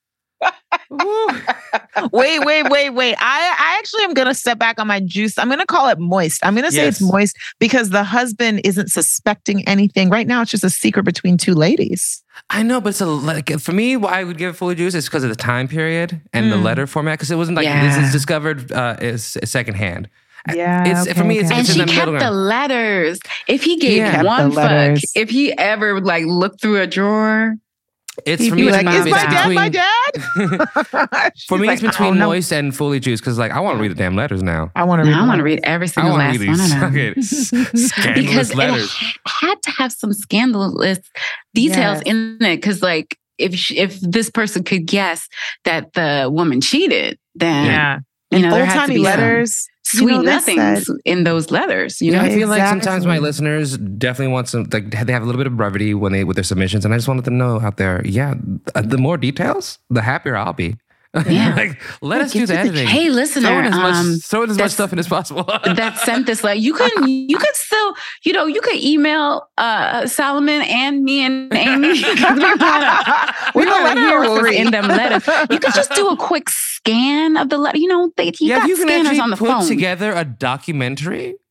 Speaker 7: Wait, wait, wait, wait. I, I actually am going to step back on my juice. I'm going to call it moist. I'm going to say
Speaker 6: Yes.
Speaker 7: it's moist because the husband isn't suspecting anything. Right now, it's just a secret between two ladies.
Speaker 6: I know, but it's a, like, for me, why I would give it fully juice is because of the time period and the letter format. Because it wasn't like
Speaker 8: Yeah.
Speaker 6: this is discovered uh, is secondhand.
Speaker 7: Yeah,
Speaker 6: It's,
Speaker 7: okay,
Speaker 6: for me, it's,
Speaker 7: okay.
Speaker 8: And
Speaker 6: it's
Speaker 8: she
Speaker 6: in the
Speaker 8: kept
Speaker 6: middle
Speaker 8: the
Speaker 6: ground.
Speaker 8: letters. If he gave
Speaker 6: Yeah.
Speaker 7: Kept
Speaker 8: one
Speaker 7: the
Speaker 8: fuck,
Speaker 7: letters.
Speaker 8: if he ever like looked through a drawer,
Speaker 6: It's
Speaker 8: he'd
Speaker 6: for
Speaker 8: be
Speaker 6: me, it's,
Speaker 8: like,
Speaker 6: not-
Speaker 8: "Is
Speaker 6: it's
Speaker 8: my dad
Speaker 6: between,
Speaker 7: my dad?
Speaker 6: For me,
Speaker 7: She's
Speaker 6: it's
Speaker 7: like,
Speaker 6: between
Speaker 7: "Oh, no.
Speaker 6: moist and fully juiced because, like, I want to read the damn letters now.
Speaker 7: I want to
Speaker 8: now
Speaker 7: read.
Speaker 8: I want to
Speaker 7: one.
Speaker 8: read every
Speaker 6: I
Speaker 8: single
Speaker 6: want to
Speaker 8: last
Speaker 6: read
Speaker 8: one of
Speaker 6: these
Speaker 8: them.
Speaker 6: fucking s- scandalous
Speaker 8: Because
Speaker 6: letters.
Speaker 8: it ha- had to have some scandalous details
Speaker 7: Yes.
Speaker 8: in it. Because like if sh- if this person could guess that the woman cheated, then
Speaker 7: Yeah.
Speaker 8: you know there
Speaker 7: Old
Speaker 8: has to
Speaker 7: timey
Speaker 8: be some
Speaker 7: letters. you
Speaker 8: sweet
Speaker 7: know, they
Speaker 8: nothings
Speaker 7: said-
Speaker 8: in those letters. You
Speaker 6: Yeah,
Speaker 8: know,
Speaker 6: I feel like sometimes my
Speaker 7: Exactly.
Speaker 6: listeners definitely want some, like, they have a little bit of brevity when they with their submissions, and I just wanted to know out there, yeah, th- the more details, the happier I'll be.
Speaker 8: Yeah.
Speaker 6: Like, let us
Speaker 7: get
Speaker 6: do
Speaker 7: to
Speaker 6: the
Speaker 7: the-
Speaker 6: editing.
Speaker 8: hey, listener,
Speaker 6: throw in as much,
Speaker 8: um,
Speaker 6: throw in as much
Speaker 8: that's-
Speaker 6: stuff in as possible.
Speaker 8: that sent this letter. You could you could still, you know, you could email uh Solomon and me and Amy. 'Cause we wanna, we
Speaker 7: We
Speaker 8: want
Speaker 7: let
Speaker 8: to
Speaker 7: her
Speaker 8: hear what was
Speaker 7: read.
Speaker 8: in them letters. You could just do a quick scan of the letter. You know, they, you
Speaker 6: yeah,
Speaker 8: got
Speaker 6: if you can
Speaker 8: scanners
Speaker 6: actually
Speaker 8: on the
Speaker 6: put
Speaker 8: phone.
Speaker 6: together a documentary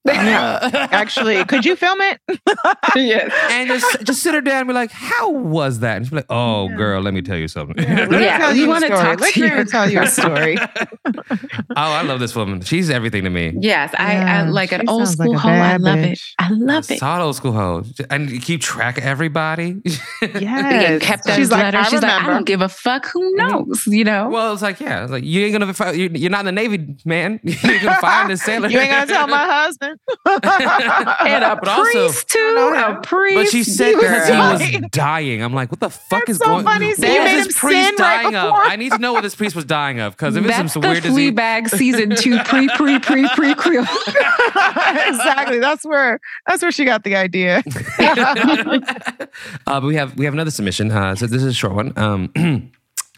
Speaker 7: Yeah. Actually, could you film it?
Speaker 8: Yes.
Speaker 6: And just just sit her down and be like, how was that? And she's like, oh,
Speaker 7: Yeah.
Speaker 6: girl, let me tell you something.
Speaker 7: Yeah, let me
Speaker 8: Yeah,
Speaker 7: tell
Speaker 8: we
Speaker 7: you a
Speaker 8: wanna
Speaker 7: story.
Speaker 8: talk
Speaker 7: Let
Speaker 8: to
Speaker 7: me
Speaker 8: you.
Speaker 7: tell you a story.
Speaker 6: Oh, I love this woman. She's everything to me.
Speaker 8: Yes, I, I
Speaker 7: Yeah,
Speaker 8: like an
Speaker 7: she
Speaker 8: old
Speaker 7: sounds like
Speaker 8: school
Speaker 7: a
Speaker 8: hoe. I
Speaker 7: bad
Speaker 8: love it.
Speaker 7: bitch.
Speaker 8: I love it.
Speaker 6: Solid old school hoe. And you keep track of everybody.
Speaker 8: Yeah,
Speaker 7: Yes.
Speaker 8: kept those
Speaker 7: She's like,
Speaker 8: letters.
Speaker 7: I
Speaker 8: She's like, I
Speaker 7: remember.
Speaker 8: don't give a fuck. Who knows? You know.
Speaker 6: Well, it's like, yeah, it's like you ain't gonna find, you're not in the Navy, man. You're gonna find this sailor.
Speaker 7: You ain't gonna tell my husband.
Speaker 8: and a
Speaker 6: But also-
Speaker 8: priest too. A priest.
Speaker 6: But she said
Speaker 8: You
Speaker 6: because he
Speaker 8: girl.
Speaker 6: was dying. I'm like, what the fuck
Speaker 7: That's
Speaker 6: is
Speaker 7: so
Speaker 6: going on?
Speaker 7: funny. So
Speaker 6: What
Speaker 8: you
Speaker 6: was
Speaker 8: made
Speaker 6: this
Speaker 7: him
Speaker 6: priest
Speaker 7: sin right
Speaker 6: dying of?
Speaker 7: before.
Speaker 6: I need to know what this priest was dying of because if it's
Speaker 8: That's
Speaker 6: some
Speaker 8: the
Speaker 6: weird disease.
Speaker 8: Fleabag season two pre pre pre pre pre.
Speaker 7: Exactly. That's where that's where she got the idea.
Speaker 6: uh, but we have we have another submission. Uh, so this is a short one. Um,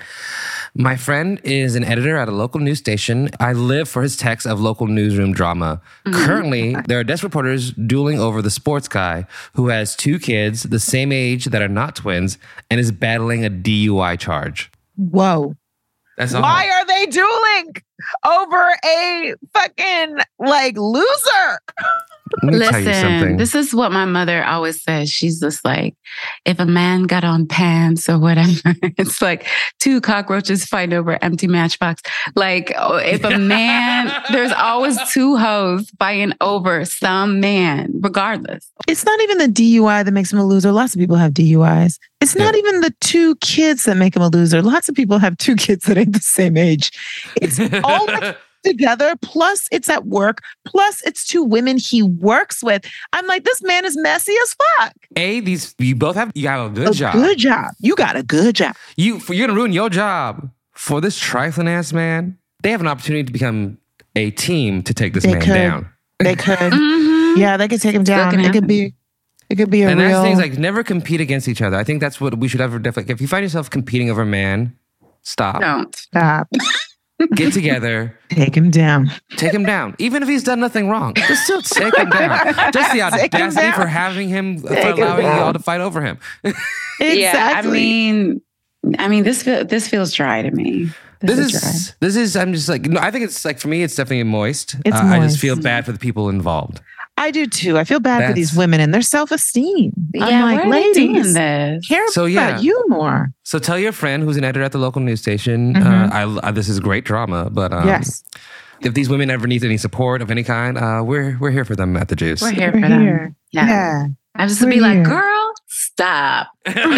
Speaker 6: my friend is an editor at a local news station. I live for his texts of local newsroom drama.
Speaker 8: Mm-hmm.
Speaker 6: Currently, there are desk reporters dueling over the sports guy who has two kids the same age that are not twins and is battling a D U I charge.
Speaker 7: Whoa.
Speaker 6: That's all.
Speaker 7: Why are they dueling over a fucking like loser?
Speaker 6: Let me tell you something.
Speaker 8: Listen, this is what my mother always says. She's just like, if a man got on pants or whatever, it's like two cockroaches fighting over empty matchbox. Like, oh, if a man, there's always two hoes fighting over some man, regardless.
Speaker 7: It's not even the D U I that makes him a loser. Lots of people have D U Is. It's not
Speaker 6: Yeah.
Speaker 7: even the two kids that make him a loser. Lots of people have two kids that ain't the same age. It's all mixed together. Plus, it's at work. Plus, it's two women he works with. I'm like, this man is messy as fuck.
Speaker 6: A, these you both have you have a good
Speaker 7: a
Speaker 6: job.
Speaker 7: good job. You got a good job.
Speaker 6: You for you're gonna ruin your job for this trifling ass man. They have an opportunity to become a team to take this
Speaker 7: They
Speaker 6: man
Speaker 7: could.
Speaker 6: down.
Speaker 7: They could.
Speaker 8: Mhm.
Speaker 7: Yeah, they could take him down.
Speaker 8: can
Speaker 7: It could
Speaker 8: happen.
Speaker 7: be. It could be a
Speaker 6: And
Speaker 7: real.
Speaker 6: that's things like never compete against each other. I think that's what we should ever definitely. If you find yourself competing over a man, stop.
Speaker 8: Don't.
Speaker 7: Stop.
Speaker 6: Get together.
Speaker 7: Take him down.
Speaker 6: Take him down. Even if he's done nothing wrong, just still take him down. Just the
Speaker 7: Take him
Speaker 6: audacity
Speaker 7: down.
Speaker 6: for having him, for
Speaker 7: Take him
Speaker 6: allowing
Speaker 7: down.
Speaker 6: y'all to fight over him.
Speaker 7: Exactly.
Speaker 8: Yeah, I mean, I mean, this feel, this feels dry to me.
Speaker 6: This
Speaker 8: is,
Speaker 6: is,
Speaker 8: dry.
Speaker 6: this is, I'm just like, no, I think it's like, for me, it's definitely moist.
Speaker 7: It's
Speaker 6: Uh, I just
Speaker 7: moist.
Speaker 6: feel bad for the people involved.
Speaker 7: I do too. I feel bad for
Speaker 6: That's-
Speaker 7: these women and their self-esteem.
Speaker 8: Yeah,
Speaker 7: I'm like,
Speaker 8: why are they doing
Speaker 7: ladies,
Speaker 8: this?
Speaker 7: care
Speaker 6: So,
Speaker 7: about
Speaker 6: yeah.
Speaker 7: you more.
Speaker 6: So tell your friend who's an editor at the local news station.
Speaker 7: Mhm.
Speaker 6: Uh, I, I, this is great drama, but um,
Speaker 7: Yes.
Speaker 6: if these women ever need any support of any kind, uh, we're we're here for them at the Juice.
Speaker 8: We're here
Speaker 7: We're
Speaker 8: for them.
Speaker 7: here.
Speaker 8: Yeah.
Speaker 7: Yeah.
Speaker 8: I just would
Speaker 7: We're
Speaker 8: be like,
Speaker 7: here.
Speaker 8: girl, stop. That's all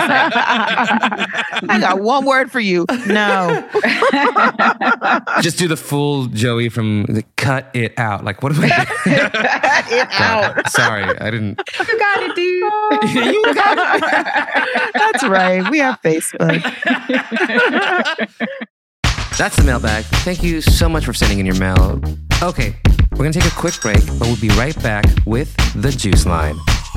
Speaker 8: I
Speaker 7: I got one word for you. No.
Speaker 6: Just do the full Joey from the cut it out. Like, what am I doing?
Speaker 7: Cut it out.
Speaker 6: Sorry, I didn't.
Speaker 8: You got it, dude.
Speaker 6: You got it.
Speaker 7: That's right. We have Facebook.
Speaker 6: That's the mailbag. Thank you so much for sending in your mail. Okay, we're going to take a quick break, but we'll be right back with the Juice Line.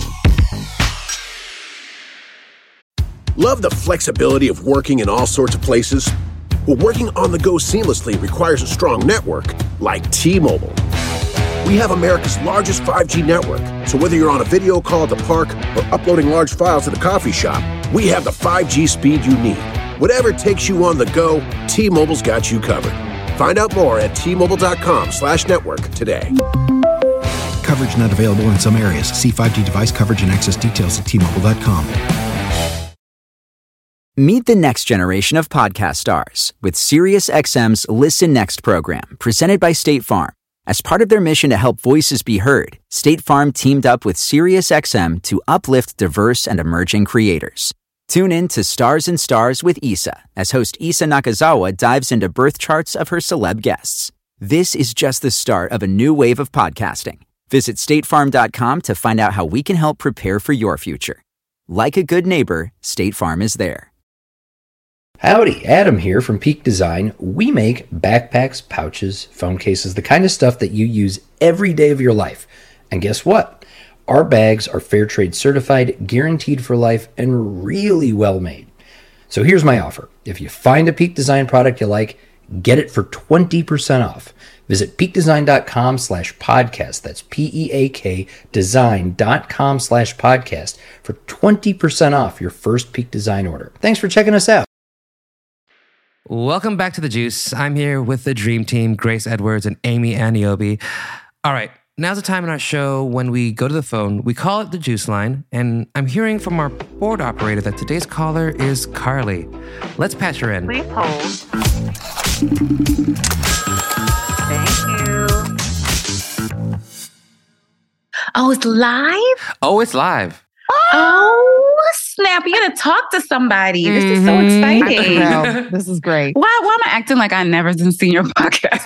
Speaker 1: Love the flexibility of working in all sorts of places? Well, working on the go seamlessly requires a strong network like T-Mobile. We have America's largest five G network, so whether you're on a video call at the park or uploading large files at the coffee shop, we have the five G speed you need. Whatever takes you on the go, T-Mobile's got you covered. Find out more at T-Mobile.com slash network today.
Speaker 2: Coverage not available in some areas. See five G device coverage and access details at T Mobile dot com.
Speaker 4: Meet the next generation of podcast stars with SiriusXM's Listen Next program, presented by State Farm. As part of their mission to help voices be heard, State Farm teamed up with SiriusXM to uplift diverse and emerging creators. Tune in to Stars and Stars with Issa, as host Issa Nakazawa dives into birth charts of her celeb guests. This is just the start of a new wave of podcasting. Visit state farm dot com to find out how we can help prepare for your future. Like a good neighbor, State Farm is there.
Speaker 5: Howdy, Adam here from Peak Design. We make backpacks, pouches, phone cases, the kind of stuff that you use every day of your life. And guess what? Our bags are fair trade certified, guaranteed for life, and really well made. So here's my offer. If you find a Peak Design product you like, get it for twenty percent off. Visit peak design dot com slash podcast. That's P E A K design.com slash podcast for twenty percent off your first Peak Design order. Thanks for checking us out.
Speaker 6: Welcome back to the Juice. I'm here with the Dream Team, Grace Edwards and Amy Aniobi. All right, now's the time in our show when we go to the phone. We call it the Juice Line, and I'm hearing from our board operator that today's caller is Carly. Let's patch her in.
Speaker 7: Please hold. Thank you.
Speaker 8: Oh, it's live?
Speaker 6: Oh, it's live.
Speaker 8: Oh, snap. You're going to talk to somebody. This is so
Speaker 6: Mm-hmm.
Speaker 8: exciting.
Speaker 7: Well, this is great.
Speaker 8: Why, why am I acting like I never seen your podcast?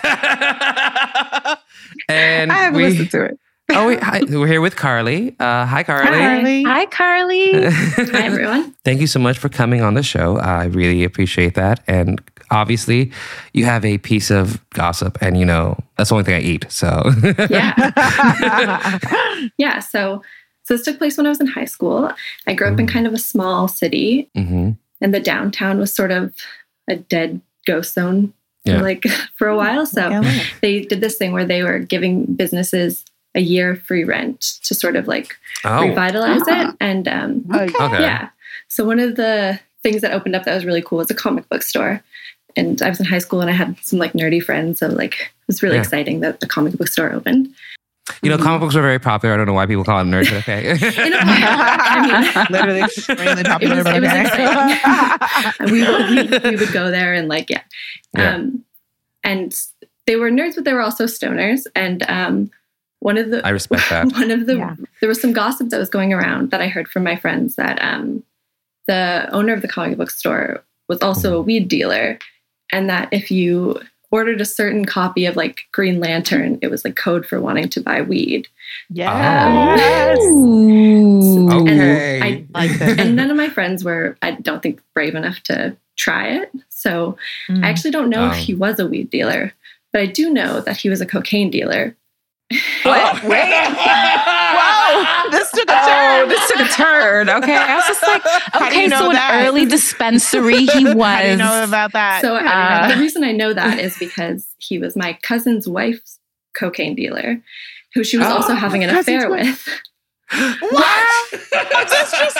Speaker 6: And
Speaker 8: I haven't
Speaker 6: we,
Speaker 8: listened to it.
Speaker 6: Oh, we, hi, we're here with Carly. Uh, hi, Carly.
Speaker 7: Carly.
Speaker 8: Hi, Carly.
Speaker 9: Hi, everyone.
Speaker 6: Thank you so much for coming on the show. I really appreciate that. And obviously, you have a piece of gossip, and you know, that's the only thing I eat. So,
Speaker 9: Yeah. yeah. So, so this took place when I was in high school. I grew up in kind of a small city,
Speaker 6: mm-hmm.
Speaker 9: and the downtown was sort of a dead ghost zone,
Speaker 6: Yeah.
Speaker 9: like for a while. So
Speaker 7: Yeah.
Speaker 9: they did this thing where they were giving businesses a year free rent to sort of like
Speaker 6: Oh,
Speaker 9: revitalize it. And um,
Speaker 7: Okay.
Speaker 6: okay.
Speaker 9: yeah, so one of the things that opened up that was really cool was a comic book store. And I was in high school and I had some like nerdy friends. So like it was really
Speaker 6: Yeah.
Speaker 9: exciting that the comic book store opened.
Speaker 6: You know, comic books are very popular. I don't know why people call them nerds, but okay.
Speaker 9: In a way, I mean,
Speaker 7: Literally extremely popular.
Speaker 9: it was, it was
Speaker 7: okay.
Speaker 9: exciting. we, would, we, we would go there and like, yeah.
Speaker 6: Yeah.
Speaker 9: Um, and they were nerds, but they were also stoners. And um, one of the,
Speaker 6: I respect that.
Speaker 9: one of the,
Speaker 7: Yeah.
Speaker 9: there was some gossip that was going around that I heard from my friends that um, the owner of the comic book store was also a weed dealer. And that if you ordered a certain copy of like Green Lantern, it was like code for wanting to buy weed.
Speaker 7: Yes.
Speaker 8: Ooh.
Speaker 6: Okay.
Speaker 9: I,
Speaker 7: Like that.
Speaker 9: and none of my friends were, I don't think, brave enough to try it. So
Speaker 7: Mm.
Speaker 9: I actually don't know
Speaker 6: Oh.
Speaker 9: if he was a weed dealer, but I do know that he was a cocaine dealer.
Speaker 8: What? Wait.
Speaker 7: Whoa, this took a
Speaker 8: Oh,
Speaker 7: turn.
Speaker 8: this took a turn. Okay. I was just like,
Speaker 7: How do
Speaker 8: okay,
Speaker 7: you know
Speaker 8: so
Speaker 7: that?
Speaker 8: an early dispensary he was.
Speaker 7: How do you know about that?
Speaker 9: So I-
Speaker 8: Uh.
Speaker 9: the reason I know that is because he was my cousin's wife's cocaine dealer, who she was
Speaker 6: Oh,
Speaker 9: also having an
Speaker 7: cousin's
Speaker 9: affair
Speaker 7: wife.
Speaker 9: with.
Speaker 7: what? This just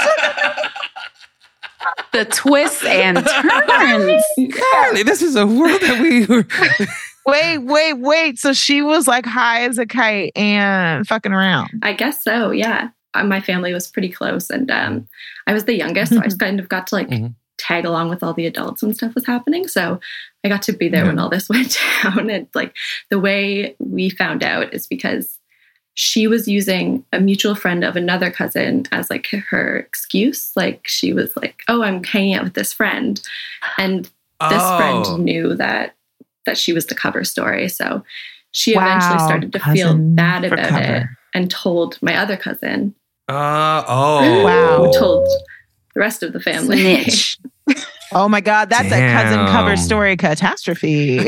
Speaker 8: The twists and turns.
Speaker 6: Carly, this is a world that we were.
Speaker 7: Wait, wait, wait. So she was like high as a kite and fucking around.
Speaker 9: I guess so, yeah. Uh, My family was pretty close, and um, I was the youngest, so I just kind of got to like
Speaker 6: Mhm.
Speaker 9: tag along with all the adults when stuff was happening. So I got to be there when all this went down. And like the way we found out is because she was using a mutual friend of another cousin as like her excuse. Like she was like, "Oh, I'm hanging out with this friend," and this
Speaker 6: Oh.
Speaker 9: friend knew that that she was the cover story. So she eventually
Speaker 7: Wow,
Speaker 9: started to feel
Speaker 7: cousin
Speaker 9: bad
Speaker 7: for
Speaker 9: about
Speaker 7: cover.
Speaker 9: it and told my other cousin,
Speaker 6: Uh, oh.
Speaker 7: Wow.
Speaker 9: who told the rest of the family.
Speaker 8: Snitch.
Speaker 7: Oh my God, that's a cousin cover
Speaker 6: Damn.
Speaker 7: story catastrophe.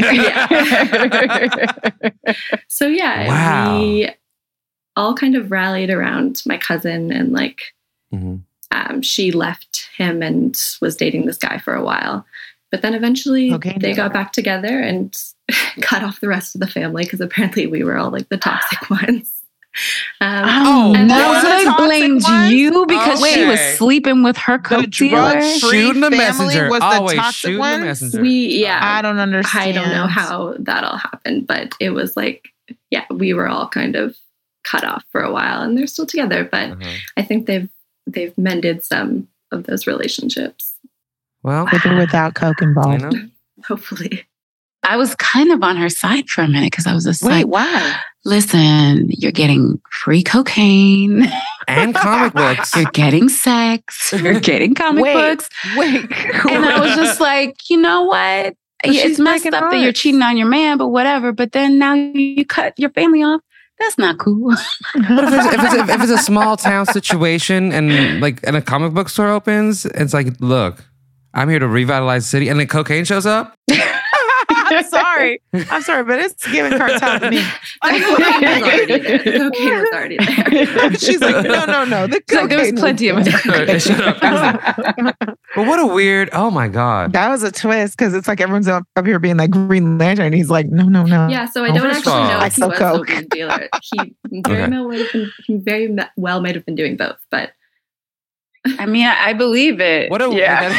Speaker 9: So yeah,
Speaker 6: Wow.
Speaker 9: we all kind of rallied around my cousin, and like
Speaker 6: Mhm.
Speaker 9: um, she left him and was dating this guy for a while. But then eventually
Speaker 7: Okay,
Speaker 9: they
Speaker 7: yeah.
Speaker 9: got back together and cut off the rest of the family because apparently we were all like the toxic ones. Um,
Speaker 8: Oh,
Speaker 9: and
Speaker 8: no.
Speaker 7: those
Speaker 8: So
Speaker 7: are
Speaker 8: they
Speaker 7: toxic
Speaker 8: blamed
Speaker 7: ones?
Speaker 8: you because she was
Speaker 6: Okay.
Speaker 8: sleeping with her
Speaker 7: The
Speaker 8: coke dealer.
Speaker 7: drug-free
Speaker 6: Shooting the
Speaker 7: family
Speaker 6: messenger.
Speaker 7: was the
Speaker 6: Always
Speaker 7: toxic
Speaker 6: shooting
Speaker 7: ones?
Speaker 6: the messenger.
Speaker 9: we, yeah,
Speaker 7: I don't understand.
Speaker 9: I don't know how that all happened, but it was like, yeah, we were all kind of cut off for a while, and they're still together. But
Speaker 6: Uh-huh.
Speaker 9: I think they've they've mended some of those relationships.
Speaker 6: Well,
Speaker 7: With or without coke
Speaker 6: you
Speaker 7: involved.
Speaker 6: know,
Speaker 9: Hopefully,
Speaker 8: I was kind of on her side for a minute because I was just
Speaker 7: Wait,
Speaker 8: like,
Speaker 7: why?
Speaker 8: listen, you're getting free cocaine,
Speaker 6: and comic books.
Speaker 8: you're getting sex, you're getting comic
Speaker 7: Wait,
Speaker 8: books.
Speaker 7: Wait.
Speaker 8: And I was just like, you know what?
Speaker 7: But
Speaker 8: Yeah,
Speaker 7: she's
Speaker 8: it's messed
Speaker 7: breaking
Speaker 8: up that you're
Speaker 7: hearts.
Speaker 8: cheating on your man, but whatever. But then now you cut your family off. That's not cool.
Speaker 6: But if it's, if, it's, if it's a small town situation and like and a comic book store opens, it's like, look, I'm here to revitalize the city, and then cocaine shows up.
Speaker 7: I'm sorry. I'm sorry, but it's giving cartel to me.
Speaker 9: the cocaine was already there. The cocaine was already there.
Speaker 7: She's like, no, no, no. The
Speaker 8: It's like there was
Speaker 7: cocaine
Speaker 8: plenty of it.
Speaker 6: It showed up. But what a weird! Oh my god!
Speaker 7: That was a twist because it's like everyone's up, up here being like Green Lantern. And he's like, no, no, no.
Speaker 9: Yeah, so I
Speaker 6: Oh,
Speaker 9: don't
Speaker 6: first of
Speaker 9: actually
Speaker 6: all-
Speaker 9: know
Speaker 7: I
Speaker 9: if he
Speaker 7: sell
Speaker 9: was
Speaker 7: coke.
Speaker 9: a weed dealer. He very
Speaker 6: Okay.
Speaker 9: well might have been. He very me- well might have been doing both, but
Speaker 8: I mean, I, I believe it.
Speaker 6: What a
Speaker 8: yeah.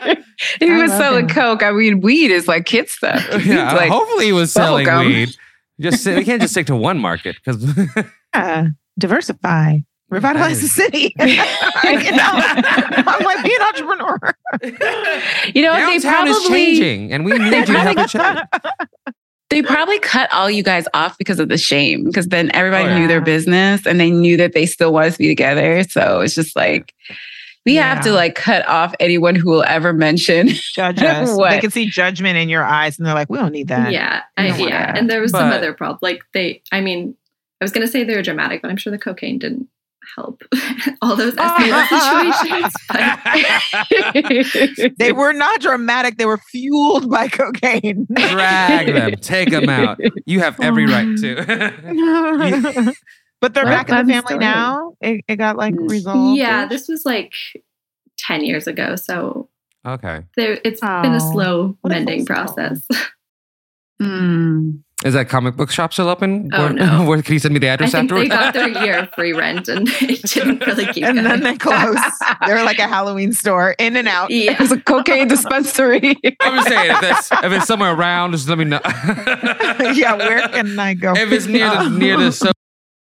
Speaker 8: He
Speaker 7: I
Speaker 8: was
Speaker 7: love
Speaker 8: selling
Speaker 7: him.
Speaker 8: coke. I mean, weed is like kid stuff. He's
Speaker 6: yeah.
Speaker 8: like,
Speaker 6: Hopefully, he was selling
Speaker 8: bubblegum.
Speaker 6: weed. Just we can't just stick to one market because
Speaker 7: yeah, diversify, revitalize the city. You know, I'm like, be an entrepreneur.
Speaker 8: You know,
Speaker 6: downtown
Speaker 8: they probably
Speaker 6: is changing, and we need you to help it change.
Speaker 8: They probably cut all you guys off because of the shame, because then everybody
Speaker 6: Oh, yeah.
Speaker 8: knew their business and they knew that they still wanted to be together. So it's just like, we
Speaker 7: Yeah.
Speaker 8: have to like cut off anyone who will ever mention.
Speaker 7: Judge us.
Speaker 8: What?
Speaker 7: They can see judgment in your eyes, and they're like, "We don't need that."
Speaker 9: Yeah,
Speaker 7: We
Speaker 9: I,
Speaker 7: don't want
Speaker 9: yeah.
Speaker 7: that.
Speaker 9: And there was some
Speaker 6: But-
Speaker 9: other problem. Like they, I mean, I was going to say they were dramatic, but I'm sure the cocaine didn't help all those escalated situations. But
Speaker 7: They were not dramatic. They were fueled by cocaine.
Speaker 6: Drag them, take them out. You have every right to.
Speaker 7: But they're
Speaker 8: What
Speaker 7: back in
Speaker 8: fun
Speaker 7: the family
Speaker 8: story.
Speaker 7: now. It, it got like resolved.
Speaker 9: yeah, this was like ten years ago. So
Speaker 6: Okay,
Speaker 9: there, it's been a
Speaker 7: Oh,
Speaker 9: slow
Speaker 7: what a
Speaker 9: mending
Speaker 7: full
Speaker 9: process.
Speaker 8: Mm.
Speaker 6: is that comic book shop still open?
Speaker 9: Oh,
Speaker 6: Where-
Speaker 9: no.
Speaker 6: Where can you send me the
Speaker 9: I
Speaker 6: address
Speaker 9: think they
Speaker 6: afterwards?
Speaker 9: got their year free rent and it didn't really keep
Speaker 7: And
Speaker 9: going.
Speaker 7: then they closed. They're like a Halloween store, in and out.
Speaker 9: Yeah.
Speaker 8: It's a cocaine dispensary.
Speaker 6: I'm just saying, if, that's, if it's somewhere around, just let me know.
Speaker 7: Yeah, where can I go?
Speaker 6: If it's near the near the so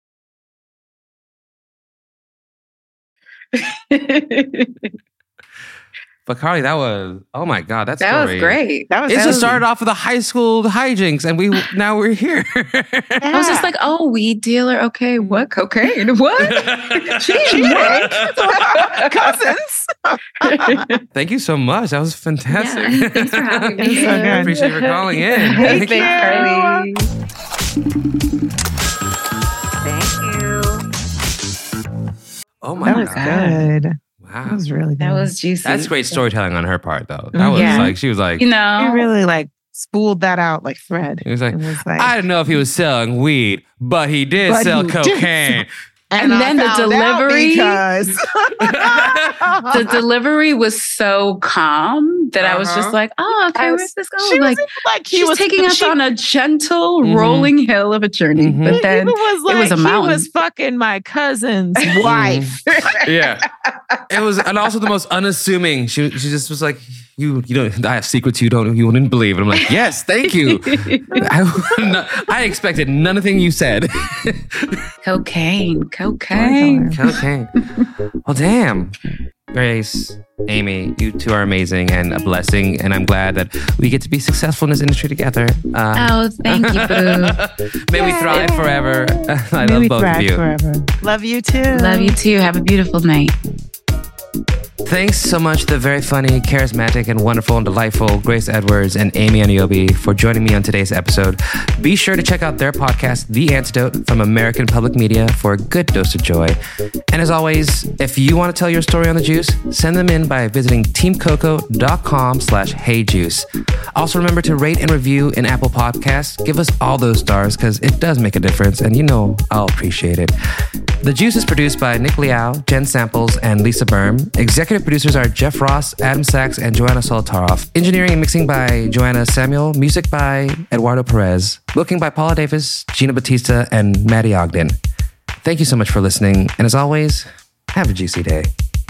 Speaker 6: But Carly, that was oh my god, that's
Speaker 8: That was great.
Speaker 7: That was
Speaker 6: It
Speaker 7: that
Speaker 6: just
Speaker 7: was-
Speaker 6: started off with the high school hijinks, and we now we're here.
Speaker 8: I was just like, oh, weed dealer. Okay, what? Cocaine? What?
Speaker 7: Cheating. Cousins.
Speaker 6: Thank you so much. That was fantastic.
Speaker 9: Yeah, thanks for having me.
Speaker 7: It's so
Speaker 6: I
Speaker 7: good.
Speaker 6: appreciate you for calling in.
Speaker 7: Thank
Speaker 6: Thank
Speaker 7: you.
Speaker 8: Carly.
Speaker 7: Thank you.
Speaker 6: Oh my
Speaker 7: That was
Speaker 6: god.
Speaker 7: good.
Speaker 6: Wow.
Speaker 7: That was really good.
Speaker 8: That was juicy.
Speaker 6: That's great storytelling on her part, though. That was
Speaker 8: Yeah.
Speaker 6: like she was like,
Speaker 8: You
Speaker 7: You
Speaker 8: know,
Speaker 7: really like spooled that out like thread.
Speaker 6: it was like,
Speaker 7: It was like,
Speaker 6: I didn't know if he was selling weed, but he did
Speaker 7: But
Speaker 6: sell
Speaker 7: he did
Speaker 6: cocaine.
Speaker 8: and
Speaker 7: I
Speaker 8: then the
Speaker 7: found out
Speaker 8: delivery-
Speaker 7: because
Speaker 8: the delivery was so calm that I was
Speaker 6: Uh-huh.
Speaker 8: just like, oh, okay,
Speaker 7: Yes.
Speaker 8: where's this
Speaker 7: she
Speaker 8: going?
Speaker 7: was
Speaker 8: Like,
Speaker 7: even like he
Speaker 8: she's
Speaker 7: was
Speaker 8: taking us
Speaker 7: she,
Speaker 8: on a gentle,
Speaker 6: Mhm.
Speaker 8: rolling hill of a journey.
Speaker 6: Mhm.
Speaker 8: But
Speaker 7: he
Speaker 8: then
Speaker 7: even was like
Speaker 8: it was a
Speaker 7: he
Speaker 8: mountain.
Speaker 7: was fucking my cousin's wife.
Speaker 6: Yeah, it was, and also the most unassuming. She she just was like, you you don't. I have secrets you don't you wouldn't believe. And I'm like, yes, thank you. I, would not- I expected nothing you said.
Speaker 8: cocaine, cocaine.
Speaker 6: Cocaine. Well, damn. Grace, Amy, you two are amazing and a blessing, and I'm glad that we get to be successful in this industry together. Uh,
Speaker 8: Oh, thank you, boo.
Speaker 6: May we thrive forever. I
Speaker 7: May
Speaker 6: love
Speaker 7: we
Speaker 6: both of
Speaker 7: thrive
Speaker 6: you.
Speaker 7: forever. Love you too.
Speaker 8: Love you too. Have a beautiful night.
Speaker 6: Thanks so much to the very funny, charismatic, and wonderful and delightful Grace Edwards and Amy Aniobi for joining me on today's episode. Be sure to check out their podcast, The Antidote, from American Public Media for a good dose of joy. And as always, if you want to tell your story on the juice, send them in by visiting teamcoco.com slash heyjuice. Also remember to rate and review in Apple Podcasts. Give us all those stars because it does make a difference, and you know I'll appreciate it. The Juice is produced by Nick Liao, Jen Samples, and Lisa Berm. Executive producers are Jeff Ross, Adam Sachs, and Joanna Solitaroff. Engineering and mixing by Joanna Samuel. Music by Eduardo Perez. Booking by Paula Davis, Gina Batista, and Maddie Ogden. Thank you so much for listening. And as always, have a juicy day.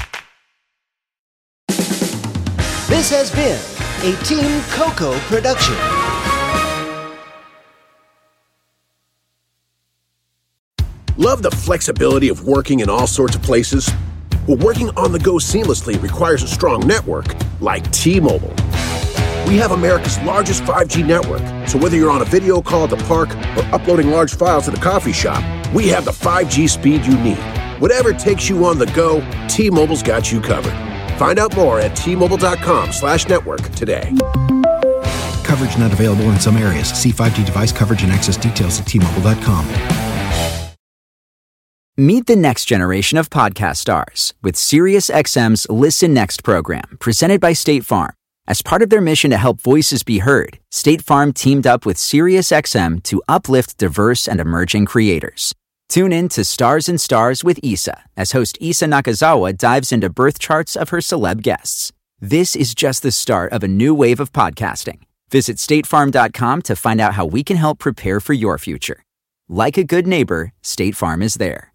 Speaker 10: This has been a Team Coco production.
Speaker 1: Love the flexibility of working in all sorts of places? Well, working on the go seamlessly requires a strong network like T-Mobile. We have America's largest five G network, so whether you're on a video call at the park or uploading large files at a coffee shop, we have the five G speed you need. Whatever takes you on the go, T-Mobile's got you covered. Find out more at T-Mobile.com slash network today.
Speaker 2: Coverage not available in some areas. See five G device coverage and access details at T Mobile dot com.
Speaker 4: Meet the next generation of podcast stars with SiriusXM's Listen Next program, presented by State Farm. As part of their mission to help voices be heard, State Farm teamed up with SiriusXM to uplift diverse and emerging creators. Tune in to Stars and Stars with Issa, as host Issa Nakazawa dives into birth charts of her celeb guests. This is just the start of a new wave of podcasting. Visit state farm dot com to find out how we can help prepare for your future. Like a good neighbor, State Farm is there.